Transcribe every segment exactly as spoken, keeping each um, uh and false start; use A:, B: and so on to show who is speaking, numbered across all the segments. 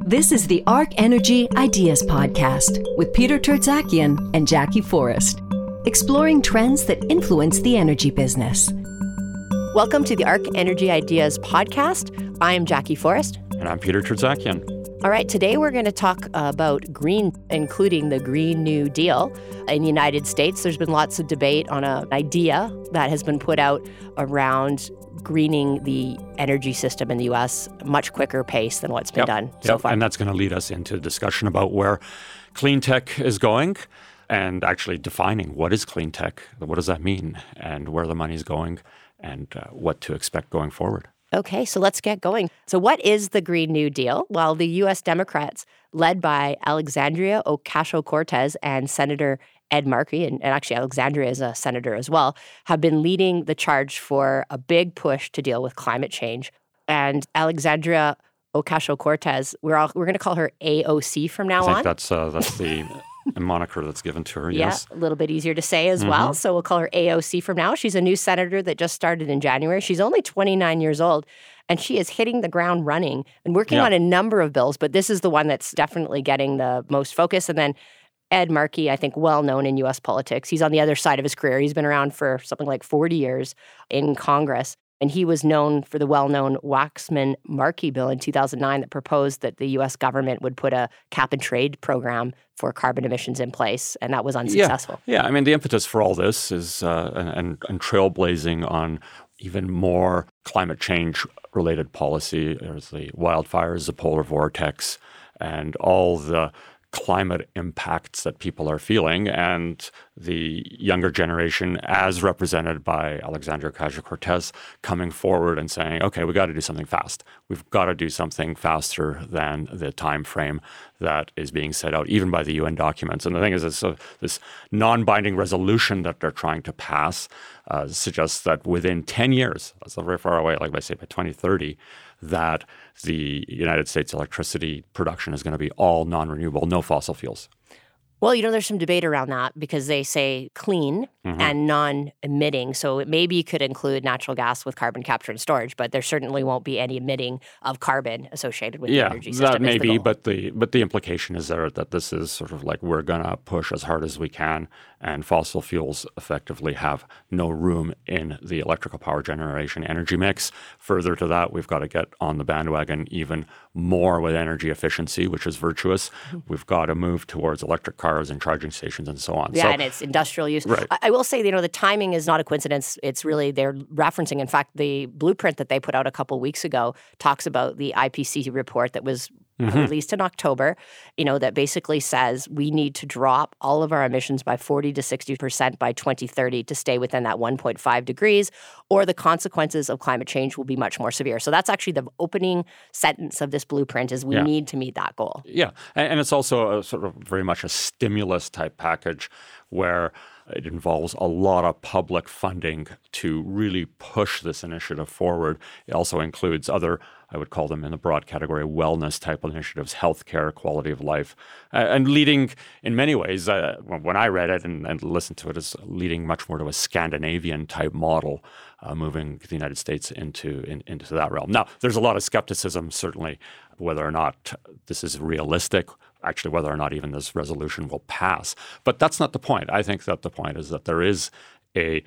A: This is the Arc Energy Ideas Podcast with Peter Tertzakian and Jackie Forrest, exploring trends that influence the energy business.
B: Welcome to the Arc Energy Ideas Podcast. I am Jackie Forrest.
C: And I'm Peter Tertzakian.
B: All right, today we're going to talk about green, including the Green New Deal. In the United States, there's been lots of debate on an idea that has been put out around greening the energy system in the U S much quicker pace than what's been
C: yep.
B: done so
C: yep.
B: far.
C: And that's going to lead us into a discussion about where clean tech is going and actually defining what is clean tech, what does that mean, and where the money is going, and uh, what to expect going forward.
B: Okay, so let's get going. So what is the Green New Deal? Well, the U S Democrats, led by Alexandria Ocasio-Cortez and Senator Ed Markey, and, and actually Alexandria is a senator as well, have been leading the charge for a big push to deal with climate change. And Alexandria Ocasio-Cortez, we're all, we're going to call her A O C from now
C: I think
B: on.
C: that's uh, that's the moniker that's given to her.
B: Yeah,
C: yes,
B: a little bit easier to say as mm-hmm. well. So we'll call her A O C from now. She's a new senator that just started in January. She's only twenty-nine years old, and she is hitting the ground running and working
C: yeah.
B: on a number of bills. But this is the one that's definitely getting the most focus. And then Ed Markey, I think well known in U S politics. He's on the other side of his career. He's been around for something like forty years in Congress. And he was known for the well-known Waxman-Markey bill in two thousand nine that proposed that the U S government would put a cap-and-trade program for carbon emissions in place, and that was unsuccessful.
C: Yeah, yeah. I mean, the impetus for all this is uh, and, and trailblazing on even more climate change-related policy. There's the wildfires, the polar vortex, and all the climate impacts that people are feeling, and the younger generation, as represented by Alexandria Ocasio-Cortez, coming forward and saying, okay, we got to do something fast. We've got to do something faster than the time frame that is being set out, even by the U N documents. And the thing is, this, uh, this non-binding resolution that they're trying to pass uh, suggests that within ten years, that's not very far away, like I say by twenty thirty, that the United States electricity production is going to be all non-renewable, no fossil fuels.
B: Well, you know, there's some debate around that because they say clean mm-hmm. and non-emitting. So it maybe could include natural gas with carbon capture and storage, but there certainly won't be any emitting of carbon associated with
C: yeah,
B: the energy system.
C: Yeah, that may
B: the
C: be,
B: goal.
C: but the but the implication is there that this is sort of like we're going to push as hard as we can, and fossil fuels effectively have no room in the electrical power generation energy mix. Further to that, we've got to get on the bandwagon even more with energy efficiency, which is virtuous. Mm-hmm. We've got to move towards electric cars and charging stations and so on.
B: Yeah,
C: so,
B: and it's industrial use.
C: Right.
B: I, I will say, you know, the timing is not a coincidence. It's really, they're referencing, in fact, the blueprint that they put out a couple weeks ago talks about the I P C C report that was mm-hmm. released in October, you know, that basically says we need to drop all of our emissions by forty to sixty percent by twenty thirty to stay within that one point five degrees, or the consequences of climate change will be much more severe. So that's actually the opening sentence of this blueprint is we
C: yeah.
B: need to meet that goal.
C: Yeah, and, and it's also a sort of very much a stimulus type package where it involves a lot of public funding to really push this initiative forward. It also includes other, I would call them in the broad category, wellness type initiatives, healthcare, quality of life, uh, and leading in many ways, uh, when I read it and, and listened to it, is leading much more to a Scandinavian type model, uh, moving the United States into in, into that realm. Now, there's a lot of skepticism, certainly, whether or not this is realistic, actually whether or not even this resolution will pass. But that's not the point. I think that the point is that there is a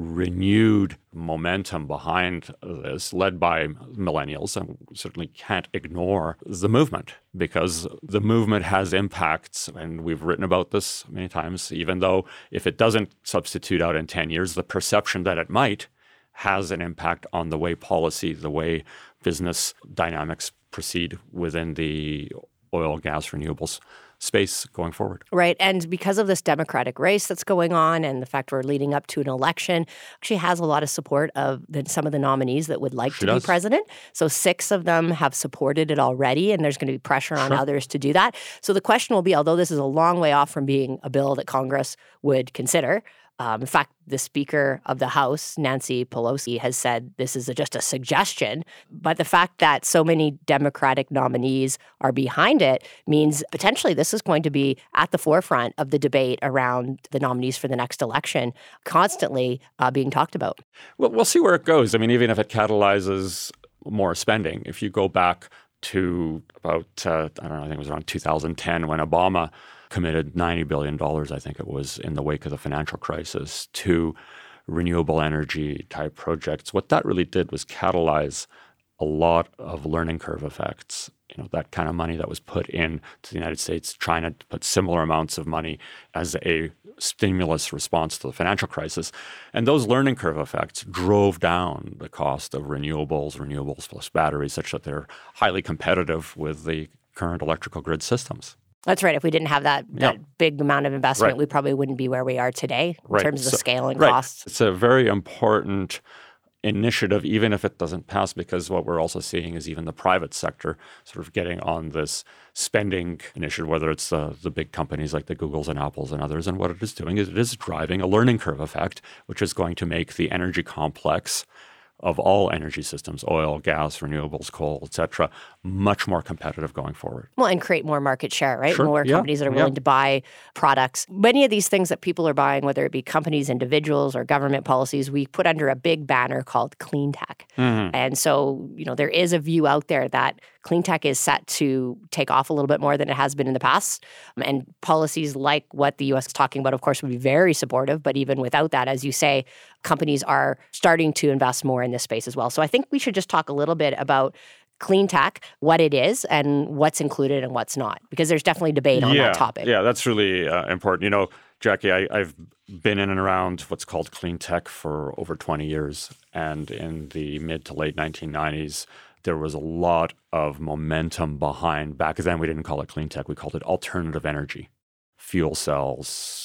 C: renewed momentum behind this, led by millennials, and we certainly can't ignore the movement, because the movement has impacts, and we've written about this many times, even though if it doesn't substitute out in ten years, the perception that it might has an impact on the way policy, the way business dynamics proceed within the oil, gas, renewables space going forward.
B: Right. And because of this Democratic race that's going on and the fact we're leading up to an election, she has a lot of support of the, some of the nominees that would like
C: she
B: to
C: does.
B: be president. So six of them have supported it already, and there's going to be pressure on
C: sure.
B: others to do that. So the question will be, although this is a long way off from being a bill that Congress would consider, Um, in fact, the Speaker of the House, Nancy Pelosi, has said this is a, just a suggestion. But the fact that so many Democratic nominees are behind it means potentially this is going to be at the forefront of the debate around the nominees for the next election, constantly uh, being talked about.
C: Well, we'll see where it goes. I mean, even if it catalyzes more spending, if you go back to about, uh, I don't know, I think it was around two thousand ten when Obama committed ninety billion dollars, I think it was, in the wake of the financial crisis to renewable energy type projects. What that really did was catalyze a lot of learning curve effects. You know, that kind of money that was put in to the United States, China put similar amounts of money as a stimulus response to the financial crisis. And those learning curve effects drove down the cost of renewables, renewables plus batteries, such that they're highly competitive with the current electrical grid systems.
B: That's right. If we didn't have that, that
C: Yeah.
B: big amount of investment,
C: Right.
B: we probably wouldn't be where we are today in
C: Right.
B: terms of
C: So-
B: the scale and
C: right.
B: costs.
C: It's a very important initiative, even if it doesn't pass, because what we're also seeing is even the private sector sort of getting on this spending initiative, whether it's the, the big companies like the Googles and Apples and others. And what it is doing is it is driving a learning curve effect, which is going to make the energy complex of all energy systems, oil, gas, renewables, coal, et cetera, much more competitive going forward.
B: Well, and create more market share, right?
C: Sure.
B: More
C: Yeah.
B: companies that are
C: Yeah.
B: willing to buy products. Many of these things that people are buying, whether it be companies, individuals, or government policies, we put under a big banner called clean tech.
C: Mm-hmm.
B: And so, you know, there is a view out there that clean tech is set to take off a little bit more than it has been in the past. And policies like what the U S is talking about, of course, would be very supportive. But even without that, as you say, companies are starting to invest more in this space as well. So I think we should just talk a little bit about clean tech, what it is and what's included and what's not, because there's definitely debate on
C: yeah,
B: that topic.
C: Yeah, that's really uh, important. You know, Jackie, I, I've been in and around what's called clean tech for over twenty years. And in the mid to late nineteen nineties, there was a lot of momentum behind. Back then, we didn't call it clean tech. We called it alternative energy, fuel cells,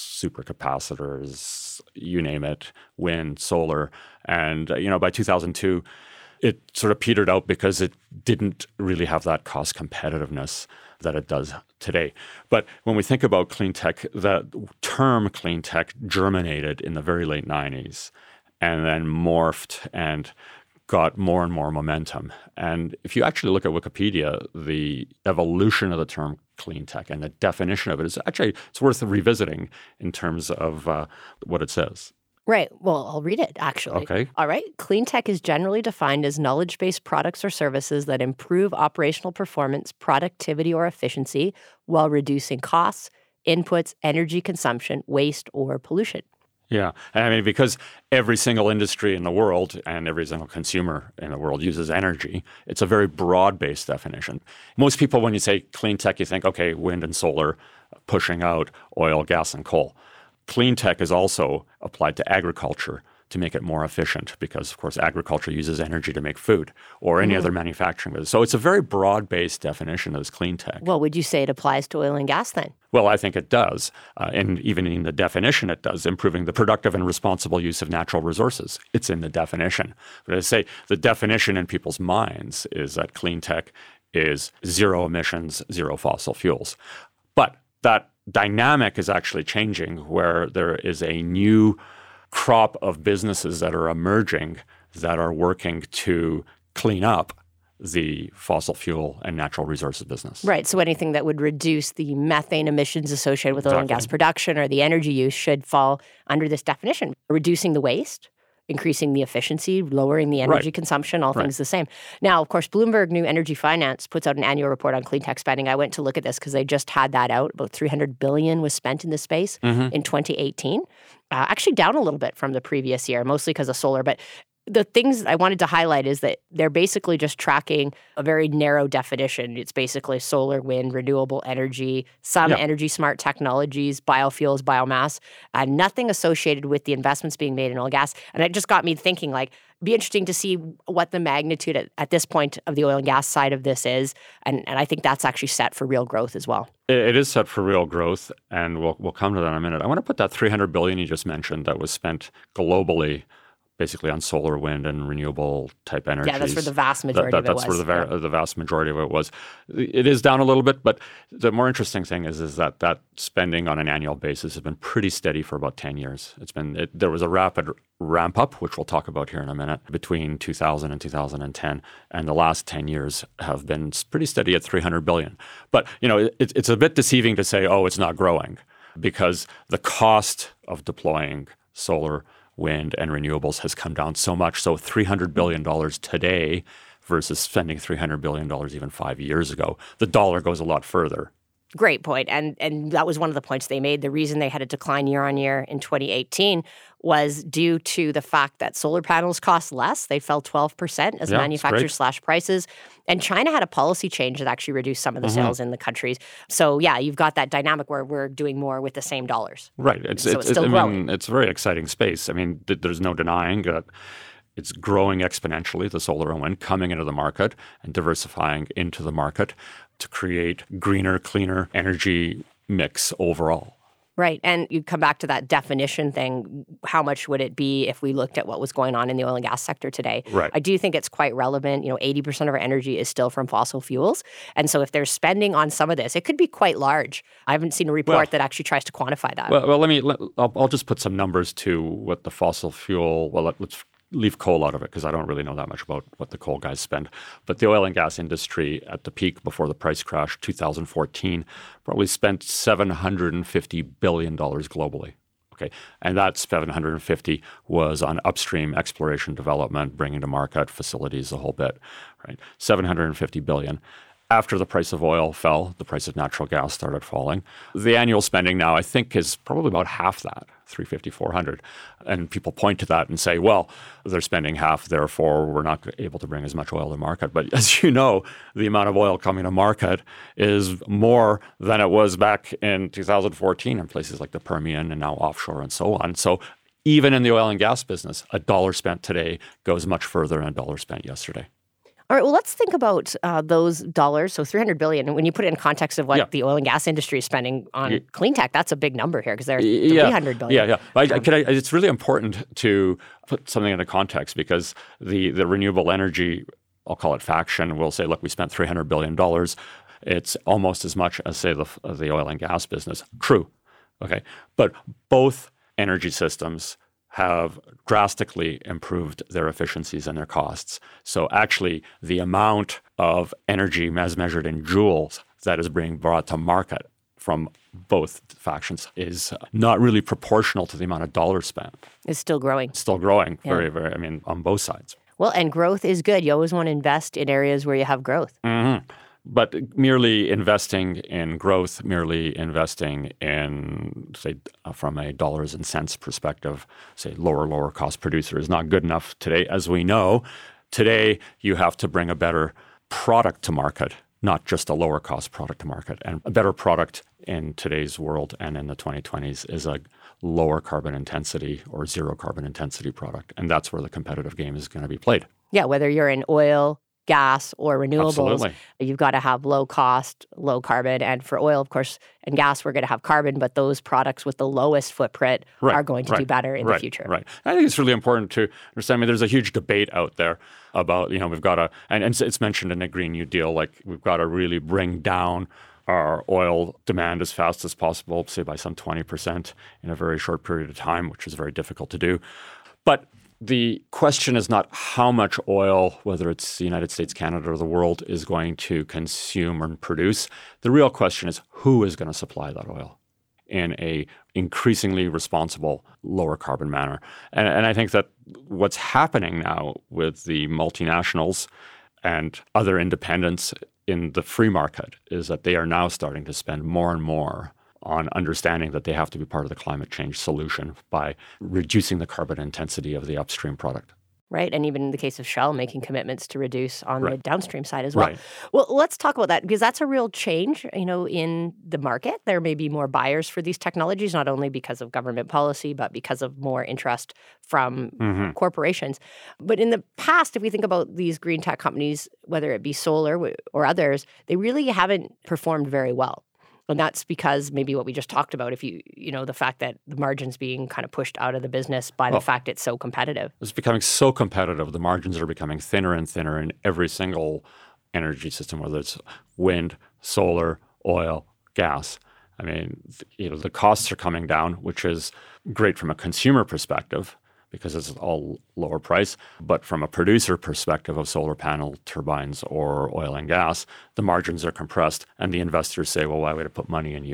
C: supercapacitors, you name it, wind, solar. And, uh, you know, by two thousand two, it sort of petered out because it didn't really have that cost competitiveness that it does today. But when we think about clean tech, the term clean tech germinated in the very late nineties and then morphed and got more and more momentum. And if you actually look at Wikipedia, the evolution of the term clean tech and the definition of it is actually, it's worth revisiting in terms of uh, what it says.
B: Right. Well, I'll read it, actually.
C: Okay.
B: All right. Clean tech is generally defined as knowledge-based products or services that improve operational performance, productivity, or efficiency while reducing costs, inputs, energy consumption, waste, or pollution.
C: Yeah. And I mean, because every single industry in the world and every single consumer in the world uses energy, it's a very broad-based definition. Most people, when you say clean tech, you think, okay, wind and solar pushing out oil, gas, and coal. Clean tech is also applied to agriculture to make it more efficient because, of course, agriculture uses energy to make food or any mm. other manufacturing business. So it's a very broad-based definition of this clean tech.
B: Well, would you say it applies to oil and gas then?
C: Well, I think it does. Uh, and even in the definition, it does, improving the productive and responsible use of natural resources. It's in the definition. But I say the definition in people's minds is that clean tech is zero emissions, zero fossil fuels. But that dynamic is actually changing where there is a new crop of businesses that are emerging that are working to clean up the fossil fuel and natural resources business.
B: Right. So anything that would reduce the methane emissions associated with oil and gas production or the energy use should fall under this definition. Reducing the waste, increasing the efficiency, lowering the energy
C: right.
B: consumption, all
C: right.
B: things the same. Now, of course, Bloomberg New Energy Finance puts out an annual report on clean tech spending. I went to look at this because they just had that out. About three hundred billion dollars was spent in this space mm-hmm. in twenty eighteen. Uh, actually down a little bit from the previous year, mostly because of solar. But the things I wanted to highlight is that they're basically just tracking a very narrow definition. It's basically solar, wind, renewable energy, some yeah. energy smart technologies, biofuels, biomass, uh, nothing associated with the investments being made in oil and gas. And it just got me thinking, like, it'd be interesting to see what the magnitude at, at this point of the oil and gas side of this is. And, and I think that's actually set for real growth as well.
C: It is set for real growth, and we'll we'll come to that in a minute. I want to put that three hundred billion dollars you just mentioned that was spent globally basically on solar, wind, and renewable type energies.
B: Yeah, that's where the vast majority
C: that, that,
B: of it
C: that's
B: was.
C: That's where the,
B: yeah.
C: the vast majority of it was. It is down a little bit, but the more interesting thing is, is that that spending on an annual basis has been pretty steady for about ten years. It's been it, there was a rapid ramp up, which we'll talk about here in a minute, between two thousand and two thousand ten, and the last ten years have been pretty steady at three hundred billion dollars. But you know, it, it's a bit deceiving to say, oh, it's not growing, because the cost of deploying solar, wind, and renewables has come down so much. So three hundred billion dollars today versus spending three hundred billion dollars even five years ago. The dollar goes a lot further.
B: Great point. And and that was one of the points they made. The reason they had a decline year on year in twenty eighteen was due to the fact that solar panels cost less. They fell twelve percent as
C: yeah,
B: manufacturers slashed prices. And China had a policy change that actually reduced some of the
C: mm-hmm.
B: sales in the countries. So yeah, you've got that dynamic where we're doing more with the same dollars.
C: Right. It's,
B: so
C: it's,
B: it's still
C: I
B: growing.
C: mean, it's a very exciting space. I mean, th- there's no denying that it's growing exponentially, the solar and wind coming into the market and diversifying into the market to create greener, cleaner energy mix overall.
B: Right. And you come back to that definition thing. How much would it be if we looked at what was going on in the oil and gas sector today?
C: Right.
B: I do think it's quite relevant. You know, eighty percent of our energy is still from fossil fuels. And so if they're spending on some of this, it could be quite large. I haven't seen a report
C: well,
B: that actually tries to quantify that.
C: Well, well let me, let, I'll, I'll just put some numbers to what the fossil fuel, well, let, let's leave coal out of it because I don't really know that much about what the coal guys spend. But the oil and gas industry at the peak before the price crash, two thousand fourteen, probably spent seven hundred fifty billion dollars globally. Okay, and that seven hundred fifty was on upstream exploration, development, bringing to market facilities, the whole bit, right? seven hundred fifty billion dollars. After the price of oil fell, the price of natural gas started falling. The annual spending now, I think, is probably about half that, three hundred fifty, four hundred. And people point to that and say, well, they're spending half, therefore we're not able to bring as much oil to market. But as you know, the amount of oil coming to market is more than it was back in two thousand fourteen in places like the Permian and now offshore and so on. So even in the oil and gas business, a dollar spent today goes much further than a dollar spent yesterday.
B: All right, well, let's think about uh, those dollars. So three hundred billion dollars, when you put it in context of what yeah. the oil and gas industry is spending on yeah. clean tech, that's a big number here because they're
C: yeah.
B: three hundred billion
C: dollars. Yeah, yeah. I, can I, it's really important to put something into context because the, the renewable energy, I'll call it faction, will say, look, we spent three hundred billion dollars. It's almost as much as, say, the, the oil and gas business. True, okay? But both energy systems have drastically improved their efficiencies and their costs. So actually, the amount of energy as measured in joules that is being brought to market from both factions is not really proportional to the amount of dollars spent.
B: It's still growing.
C: It's still growing,
B: yeah.
C: very, very, I mean, on both sides.
B: Well, and growth is good. You always want to invest in areas where you have growth.
C: Mm-hmm. But merely investing in growth, merely investing in, say, uh, from a dollars and cents perspective, say, lower, lower cost producer is not good enough today. As we know, today you have to bring a better product to market, not just a lower cost product to market. And a better product in today's world and in the twenty twenties is a lower carbon intensity or zero carbon intensity product. And that's where the competitive game is going to be played.
B: Yeah, whether you're in oil, gas, or renewables,
C: Absolutely.
B: You've got to have low cost, low carbon. And for oil, of course, and gas, we're going to have carbon, but those products with the lowest footprint
C: right,
B: are going to
C: right,
B: do better in
C: right,
B: the future.
C: Right. I think it's really important to understand. I mean, there's a huge debate out there about, you know, we've got to, and, and it's mentioned in the Green New Deal, like we've got to really bring down our oil demand as fast as possible, say by some twenty percent in a very short period of time, which is very difficult to do. But the question is not how much oil, whether it's the United States, Canada, or the world, is going to consume and produce. The real question is who is going to supply that oil in a increasingly responsible, lower carbon manner. And, and I think that what's happening now with the multinationals and other independents in the free market is that they are now starting to spend more and more on understanding that they have to be part of the climate change solution by reducing the carbon intensity of the upstream product.
B: Right. And even in the case of Shell, making commitments to reduce on
C: right.
B: the downstream side as well.
C: Right.
B: Well, let's talk about that because that's a real change, you know, in the market. There may be more buyers for these technologies, not only because of government policy, but because of more interest from mm-hmm. corporations. But in the past, if we think about these green tech companies, whether it be solar or others, they really haven't performed very well. And that's because maybe what we just talked about, if you, you know, the fact that the margins being kind of pushed out of the business by
C: well,
B: the fact it's so competitive.
C: It's becoming so competitive. The margins are becoming thinner and thinner in every single energy system, whether it's wind, solar, oil, gas. I mean, you know, the costs are coming down, which is great from a consumer perspective because it's all lower price. But from a producer perspective of solar panel turbines or oil and gas, the margins are compressed and the investors say, well, why would I put money in you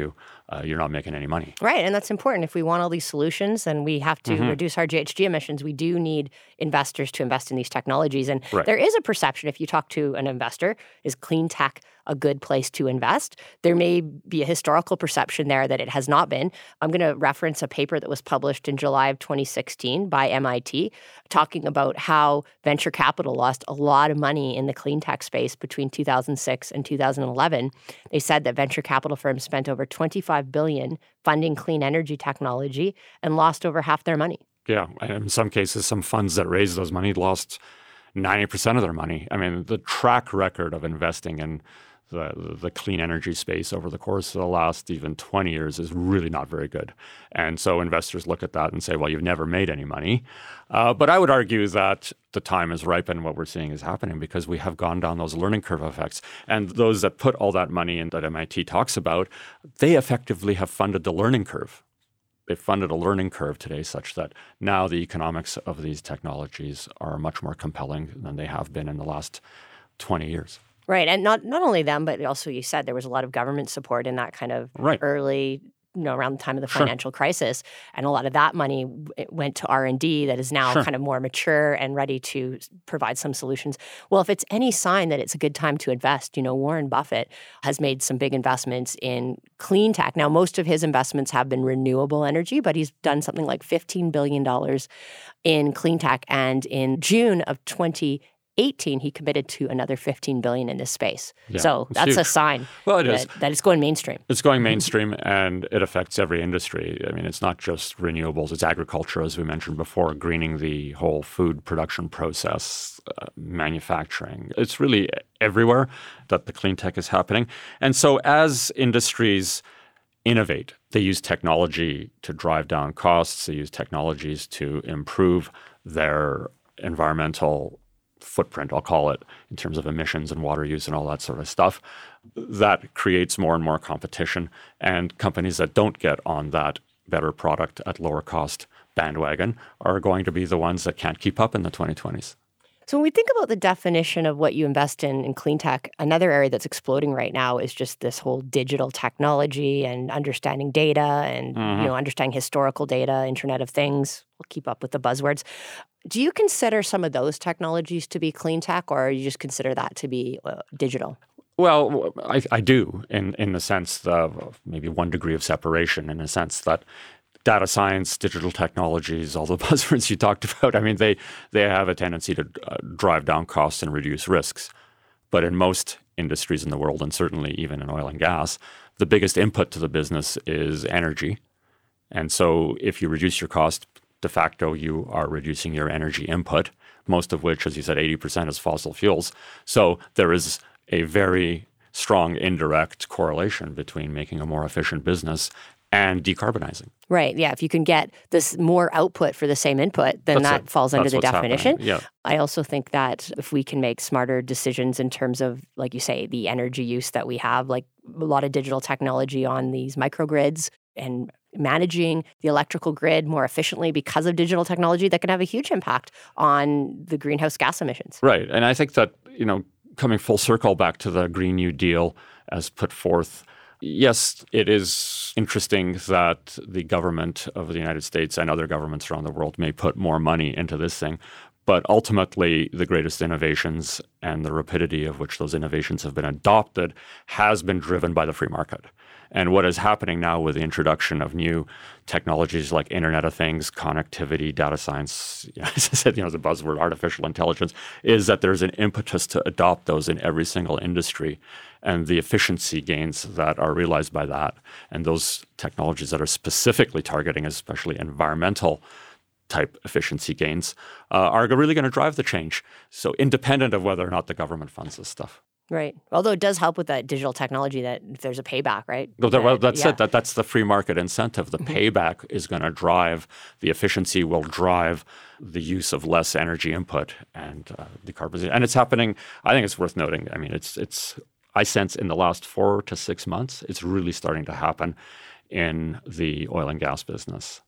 C: uh, you're not making any money.
B: Right, and that's important. If we want all these solutions and we have to mm-hmm. reduce our G H G emissions, we do need investors to invest in these technologies. And
C: right.
B: there is a perception, if you talk to an investor, is clean tech a good place to invest? There may be a historical perception there that it has not been. I'm going to reference a paper that was published in July of twenty sixteen by M I T, talking about how venture capital lost a lot of money in the clean tech space between two thousand six and two thousand eleven. They said that venture capital firms spent over twenty-five billion dollars funding clean energy technology and lost over half their money.
C: Yeah, and in some cases, some funds that raised those money lost ninety percent of their money. I mean, the track record of investing in the, the clean energy space over the course of the last even twenty years is really not very good. And so investors look at that and say, well, you've never made any money. Uh, but I would argue that the time is ripe and what we're seeing is happening because we have gone down those learning curve effects. And those that put all that money in that M I T talks about, they effectively have funded the learning curve. They've funded a learning curve today such that now the economics of these technologies are much more compelling than they have been in the last twenty years.
B: Right. And not not only them, but also you said there was a lot of government support in that kind of
C: right.
B: early, you know, around the time of the
C: sure.
B: financial crisis. And a lot of that money went to R and D that is now
C: sure.
B: kind of more mature and ready to provide some solutions. Well, if it's any sign that it's a good time to invest, you know, Warren Buffett has made some big investments in clean tech. Now, most of his investments have been renewable energy, but he's done something like fifteen billion dollars in clean tech. And in June of twenty eighteen, he committed to another fifteen billion dollars in this space.
C: Yeah,
B: so that's
C: huge.
B: a sign
C: well, it
B: that,
C: is.
B: that it's going mainstream.
C: It's going mainstream, and it affects every industry. I mean, it's not just renewables. It's agriculture, as we mentioned before, greening the whole food production process, uh, manufacturing. It's really everywhere that the clean tech is happening. And so as industries innovate, they use technology to drive down costs. They use technologies to improve their environmental footprint, I'll call it, in terms of emissions and water use and all that sort of stuff. That creates more and more competition. And companies that don't get on that better product at lower cost bandwagon are going to be the ones that can't keep up in the twenty twenties.
B: So when we think about the definition of what you invest in in clean tech, another area that's exploding right now is just this whole digital technology and understanding data and mm-hmm. you know understanding historical data, Internet of Things. We'll keep up with the buzzwords. Do you consider some of those technologies to be clean tech, or you just consider that to be uh, digital?
C: Well, I, I do in, in the sense of maybe one degree of separation, in a sense that data science, digital technologies, all the buzzwords you talked about, I mean, they, they have a tendency to uh, drive down costs and reduce risks. But in most industries in the world, and certainly even in oil and gas, the biggest input to the business is energy. And so if you reduce your cost, de facto, you are reducing your energy input, most of which, as you said, eighty percent is fossil fuels. So there is a very strong indirect correlation between making a more efficient business and decarbonizing.
B: Right. Yeah. If you can get this more output for the same input, then
C: That's
B: that
C: it.
B: falls under
C: That's
B: the
C: what's
B: definition.
C: happening. Yeah.
B: I also think that if we can make smarter decisions in terms of, like you say, the energy use that we have, like a lot of digital technology on these microgrids and managing the electrical grid more efficiently because of digital technology, that can have a huge impact on the greenhouse gas emissions.
C: Right. And I think that, you know, coming full circle back to the Green New Deal as put forth, yes, it is interesting that the government of the United States and other governments around the world may put more money into this thing. But ultimately, the greatest innovations and the rapidity of which those innovations have been adopted has been driven by the free market. And what is happening now with the introduction of new technologies like Internet of Things, connectivity, data science, as I said, you know, the buzzword artificial intelligence, is that there's an impetus to adopt those in every single industry. And the efficiency gains that are realized by that, and those technologies that are specifically targeting especially environmental type efficiency gains, uh, are really going to drive the change. So independent of whether or not the government funds this stuff.
B: Right. Although it does help with that digital technology that if there's a payback, right?
C: Well, that, well that's
B: yeah.
C: it. That, that's the free market incentive. The mm-hmm. payback is going to drive, the efficiency will drive the use of less energy input and uh, decarbonization. And it's happening, I think it's worth noting. I mean, it's it's I sense in the last four to six months, it's really starting to happen in the oil and gas business.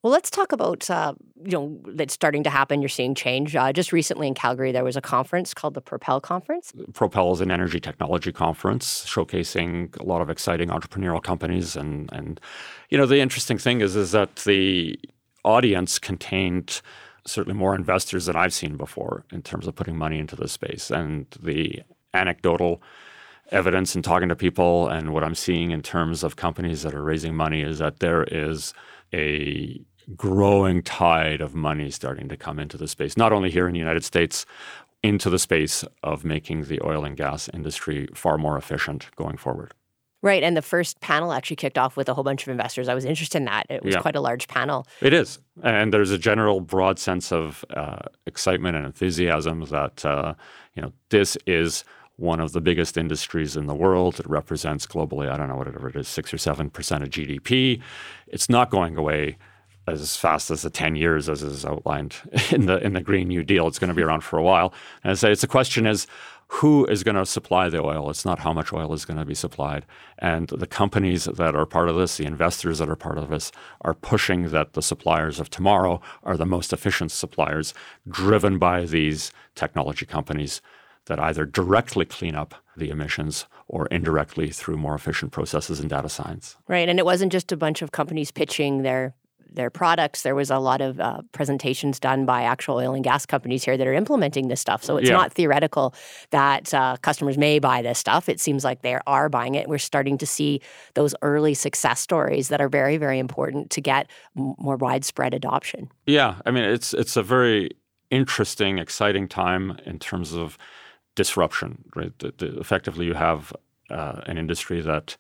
B: Well, let's talk about, uh, you know, that's starting to happen. You're seeing change. Uh, just recently in Calgary, there was a conference called the Propel Conference.
C: Propel is an energy technology conference showcasing a lot of exciting entrepreneurial companies. And, and you know, the interesting thing is, is that the audience contained certainly more investors than I've seen before in terms of putting money into this space. And the anecdotal evidence in talking to people and what I'm seeing in terms of companies that are raising money is that there is a growing tide of money starting to come into the space, not only here in the United States, into the space of making the oil and gas industry far more efficient going forward.
B: Right. And the first panel actually kicked off with a whole bunch of investors. I was interested in that. It was
C: yeah.
B: quite a large panel.
C: It is. And there's a general broad sense of uh, excitement and enthusiasm that, uh, you know, this is one of the biggest industries in the world. It represents globally, I don't know, whatever it is, six or seven percent of G D P. It's not going away as fast as the ten years as is outlined in the in the Green New Deal. It's going to be around for a while. And I say it's the question is, who is going to supply the oil? It's not how much oil is going to be supplied. And the companies that are part of this, the investors that are part of this, are pushing that the suppliers of tomorrow are the most efficient suppliers, driven by these technology companies that either directly clean up the emissions or indirectly through more efficient processes in data science.
B: Right. And it wasn't just a bunch of companies pitching their their products. There was a lot of uh, presentations done by actual oil and gas companies here that are implementing this stuff. So it's
C: yeah.
B: not theoretical that uh, customers may buy this stuff. It seems like they are buying it. We're starting to see those early success stories that are very, very important to get m- more widespread adoption.
C: Yeah. I mean, it's it's a very interesting, exciting time in terms of disruption, right? The, the, effectively, you have uh, an industry that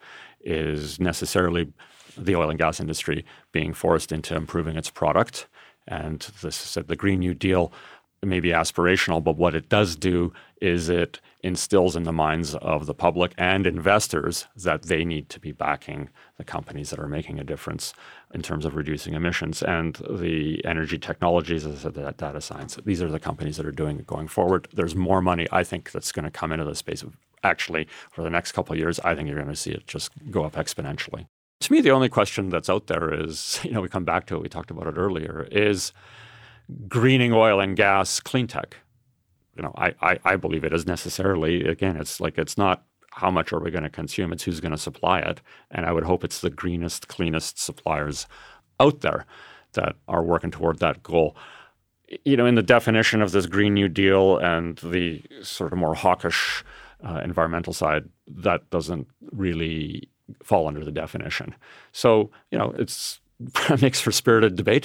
C: is necessarily the oil and gas industry being forced into improving its product. And this is the Green New Deal may be aspirational, but what it does do is it instills in the minds of the public and investors that they need to be backing the companies that are making a difference in terms of reducing emissions. And the energy technologies, as I said, that data science, these are the companies that are doing it going forward. There's more money, I think, that's going to come into the space of actually for the next couple of years. I think you're going to see it just go up exponentially. To me, the only question that's out there is, you know, we come back to it, we talked about it earlier, is greening oil and gas clean tech. You know, I, I, I believe it is necessarily, again, it's like it's not how much are we going to consume, it's who's going to supply it. And I would hope it's the greenest, cleanest suppliers out there that are working toward that goal. You know, in the definition of this Green New Deal and the sort of more hawkish uh, environmental side, that doesn't really fall under the definition. So, you know, it's makes for spirited debate.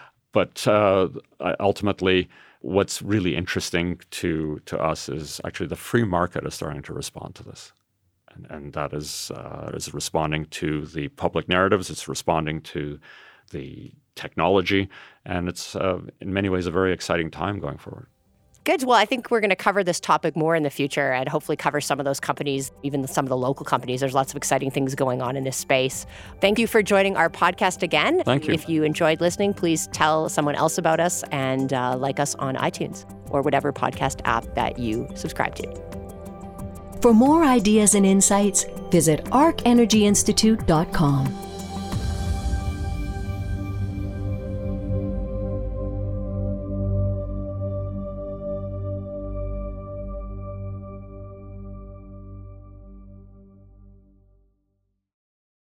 C: But uh, ultimately, what's really interesting to to us is actually the free market is starting to respond to this. And, and that is, uh, is responding to the public narratives. It's responding to the technology. And it's, uh, in many ways, a very exciting time going forward.
B: Good. Well, I think we're going to cover this topic more in the future and hopefully cover some of those companies, even some of the local companies. There's lots of exciting things going on in this space. Thank you for joining our podcast again.
C: Thank you.
B: If you enjoyed listening, please tell someone else about us and uh, like us on iTunes or whatever podcast app that you subscribe to.
A: For more ideas and insights, visit arc energy institute dot com.